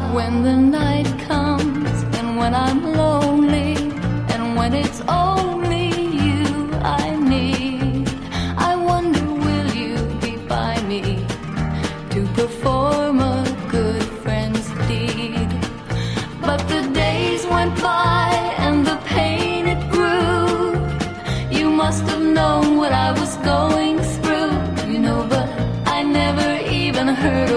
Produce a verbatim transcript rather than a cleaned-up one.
When the night comes and when I'm lonely and when it's only you I need, I wonder will you be by me to perform a good friend's deed. But the days went by and the pain it grew. You must have known what I was going through, you know, but I never even heard